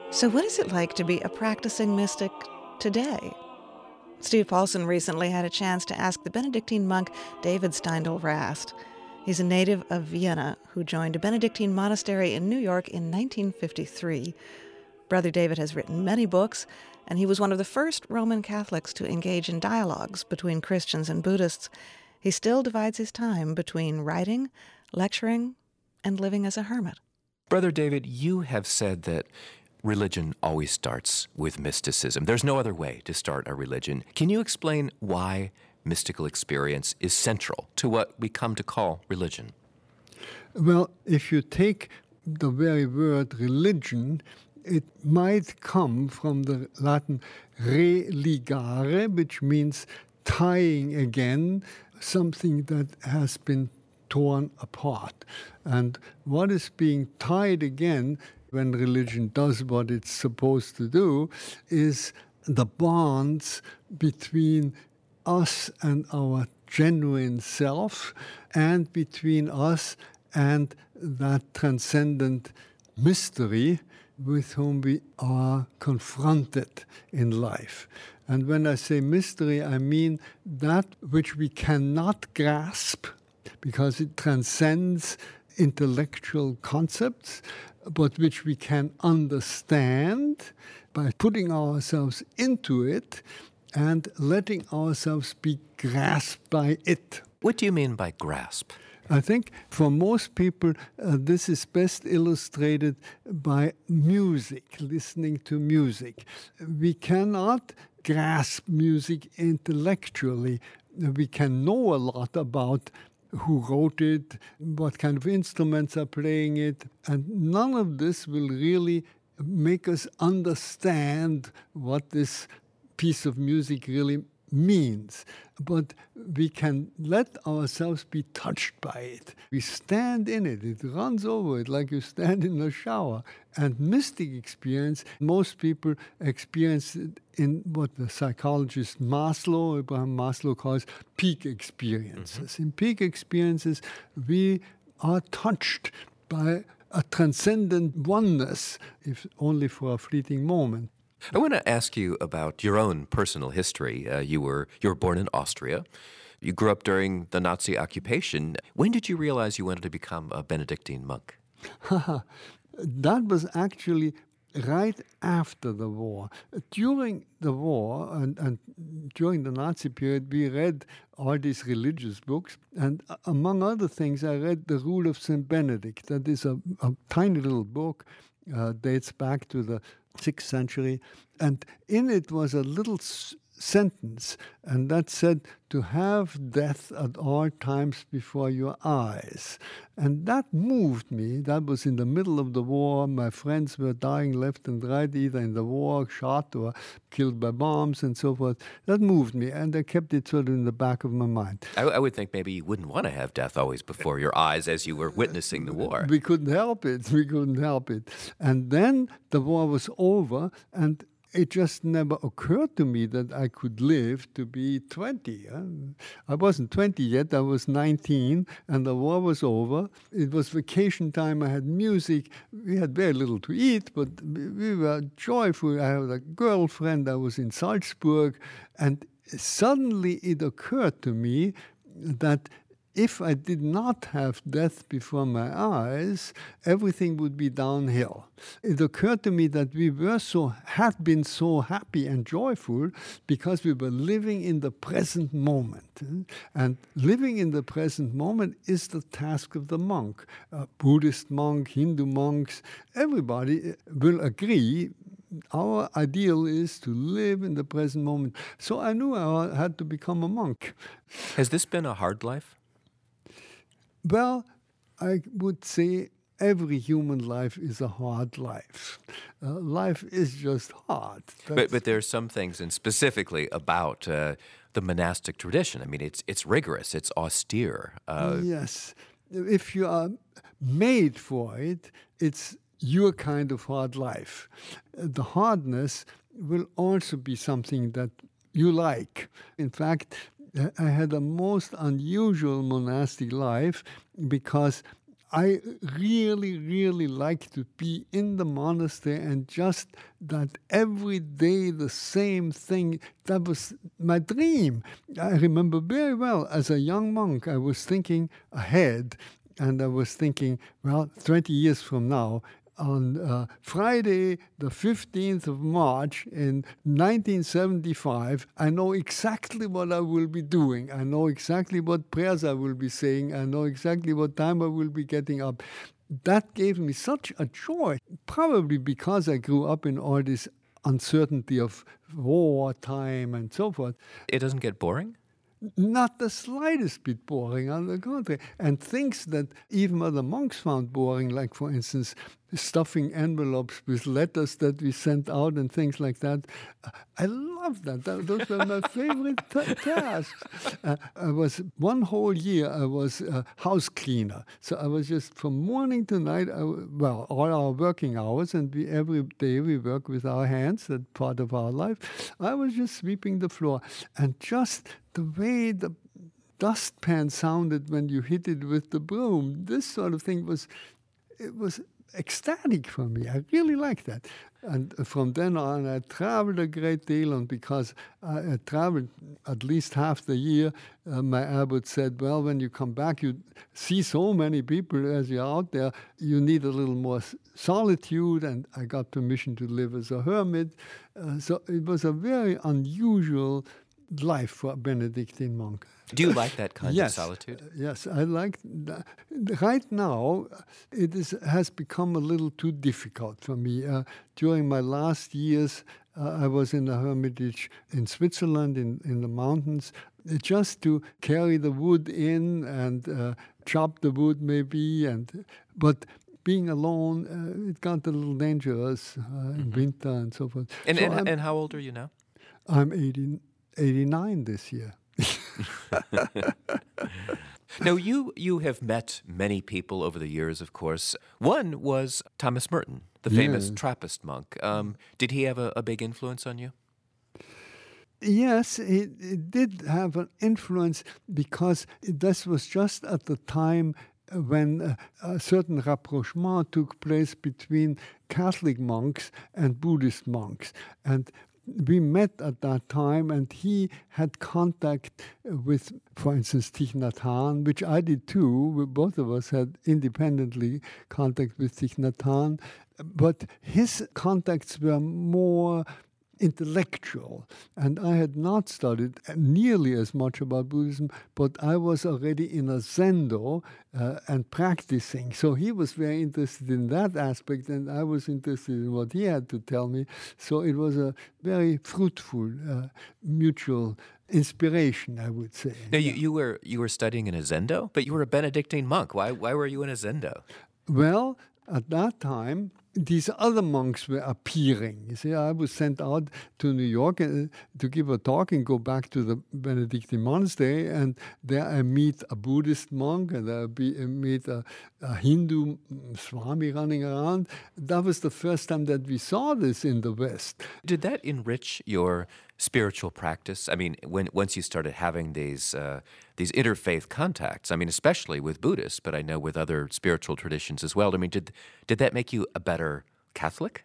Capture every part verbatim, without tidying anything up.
So what is it like to be a practicing mystic today? Steve Paulson recently had a chance to ask the Benedictine monk David Steindl Rast. He's a native of Vienna who joined a Benedictine monastery in New York in nineteen fifty-three. Brother David has written many books, and he was one of the first Roman Catholics to engage in dialogues between Christians and Buddhists. He still divides his time between writing, lecturing, and living as a hermit. Brother David, you have said that religion always starts with mysticism. There's no other way to start a religion. Can you explain why mystical experience is central to what we come to call religion? Well, if you take the very word religion, it might come from the Latin religare, which means tying again something that has been torn apart. And what is being tied again when religion does what it's supposed to do is the bonds between us and our genuine self, and between us and that transcendent mystery with whom we are confronted in life. And when I say mystery, I mean that which we cannot grasp because it transcends intellectual concepts, but which we can understand by putting ourselves into it and letting ourselves be grasped by it. What do you mean by grasp? I think for most people, uh, this is best illustrated by music, listening to music. We cannot grasp music intellectually. We can know a lot about who wrote it, what kind of instruments are playing it, and none of this will really make us understand what this piece of music really means. But we can let ourselves be touched by it. We stand in it. It runs over it like you stand in a shower. And mystic experience, most people experience it in what the psychologist Maslow, Abraham Maslow, calls peak experiences. Mm-hmm. In peak experiences, we are touched by a transcendent oneness, if only for a fleeting moment. I want to ask you about your own personal history. Uh, you were you were born in Austria. You grew up during the Nazi occupation. When did you realize you wanted to become a Benedictine monk? That was actually right after the war. During the war and, and during the Nazi period, we read all these religious books. And among other things, I read The Rule of Saint Benedict. That is a, a tiny little book, uh, dates back to the sixth century. And in it was a little s- sentence, and that said, to have death at all times before your eyes. And that moved me. That was in the middle of the war. My friends were dying left and right, either in the war, shot or killed by bombs and so forth. That moved me, and I kept it sort of in the back of my mind. I, I would think maybe you wouldn't want to have death always before your eyes as you were witnessing the war. We couldn't help it. We couldn't help it. And then the war was over, and it just never occurred to me that I could live to be twenty. I wasn't twenty yet, I was nineteen, and the war was over. It was vacation time, I had music. We had very little to eat, but we were joyful. I had a girlfriend, I was in Salzburg, and suddenly it occurred to me that if I did not have death before my eyes, everything would be downhill. It occurred to me that we were so, had been so happy and joyful because we were living in the present moment. And living in the present moment is the task of the monk. A Buddhist monk, Hindu monks, everybody will agree our ideal is to live in the present moment. So I knew I had to become a monk. Has this been a hard life? Well, I would say every human life is a hard life. Uh, life is just hard. But, but there are some things, and specifically about uh, the monastic tradition. I mean, it's it's rigorous, it's austere. Uh, yes. If you are made for it, it's your kind of hard life. The hardness will also be something that you like. In fact, I had a most unusual monastic life because I really, really like to be in the monastery and just that every day the same thing. That was my dream. I remember very well, as a young monk, I was thinking ahead, and I was thinking, well, twenty years from now, on uh, Friday, the fifteenth of March in nineteen seventy-five, I know exactly what I will be doing. I know exactly what prayers I will be saying. I know exactly what time I will be getting up. That gave me such a joy, probably because I grew up in all this uncertainty of war time and so forth. It doesn't get boring? Not the slightest bit boring, on the contrary. And things that even other monks found boring, like, for instance, stuffing envelopes with letters that we sent out and things like that. I love that. Those were my favorite t- tasks. Uh, I was, one whole year, I was a house cleaner. So I was just from morning to night, I, well, all our working hours, and we, every day we work with our hands, that's part of our life. I was just sweeping the floor. And just the way the dustpan sounded when you hit it with the broom, this sort of thing was, it was ecstatic for me. I really liked that. And from then on, I traveled a great deal, and because I, I traveled at least half the year, uh, my abbot said, well, when you come back, you see so many people as you're out there, you need a little more solitude, and I got permission to live as a hermit. Uh, so it was a very unusual life for a Benedictine monk. Do you like that kind yes, of solitude? Yes, I like that. Right now, it is, has become a little too difficult for me. Uh, during my last years, uh, I was in a hermitage in Switzerland, in, in the mountains, just to carry the wood in and uh, chop the wood maybe. And but being alone, uh, it got a little dangerous uh, mm-hmm. in winter and so forth. And, so and, and how old are you now? I'm eighty, eighty-nine this year. Now, you you have met many people over the years, of course. One was Thomas Merton, the famous yes. Trappist monk. Um, did he have a, a big influence on you? Yes, it, it did have an influence because this was just at the time when uh, a certain rapprochement took place between Catholic monks and Buddhist monks. And we met at that time, and he had contact with, for instance, Thich Nhat Hanh, which I did too. Both of us had independently contact with Thich Nhat Hanh. But his contacts were more intellectual, and I had not studied nearly as much about Buddhism, but I was already in a zendo uh, and practicing. So he was very interested in that aspect, and I was interested in what he had to tell me. So it was a very fruitful uh, mutual inspiration, I would say. Now, you, you were you were studying in a zendo, but you were a Benedictine monk. Why why were you in a zendo? Well, at that time, these other monks were appearing. You see, I was sent out to New York uh, to give a talk and go back to the Benedictine monastery, and there I meet a Buddhist monk, and I be, uh, meet a, a Hindu Swami running around. That was the first time that we saw this in the West. Did that enrich your spiritual practice? I mean, when once you started having these uh, these interfaith contacts, I mean, especially with Buddhists, but I know with other spiritual traditions as well. I mean, did did that make you a better Catholic?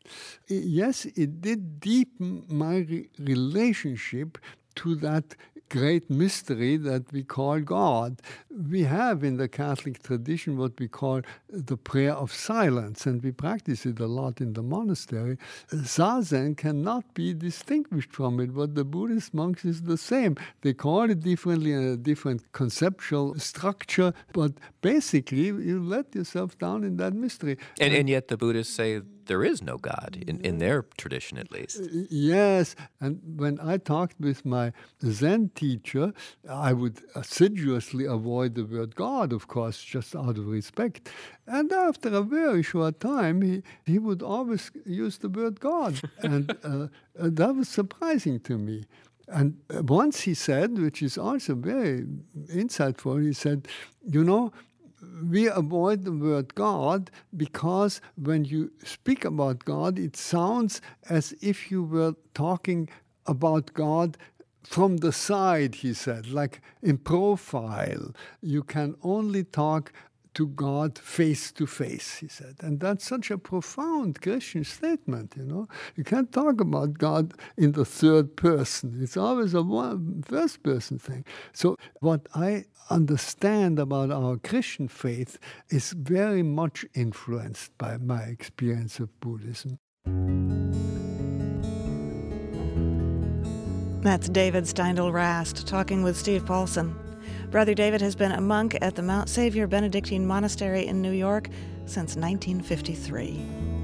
Yes, it did deepen my re- relationship to that great mystery that we call God. We have in the Catholic tradition what we call the prayer of silence, and we practice it a lot in the monastery. Zazen cannot be distinguished from it, but the Buddhist monks is the same. They call it differently in a different conceptual structure, but basically you let yourself down in that mystery. And, and yet the Buddhists say there is no God, in, in their tradition at least. Yes, and when I talked with my Zen teacher, I would assiduously avoid the word God, of course, just out of respect. And after a very short time, he, he would always use the word God. and uh, that was surprising to me. And once he said, which is also very insightful, he said, you know, we avoid the word God because when you speak about God, it sounds as if you were talking about God from the side, he said, like in profile. You can only talk to God face to face, he said. And that's such a profound Christian statement, you know. You can't talk about God in the third person. It's always a one, first person thing. So what I understand about our Christian faith is very much influenced by my experience of Buddhism. That's David Steindl Rast talking with Steve Paulson. Brother David has been a monk at the Mount Savior Benedictine Monastery in New York since nineteen fifty-three.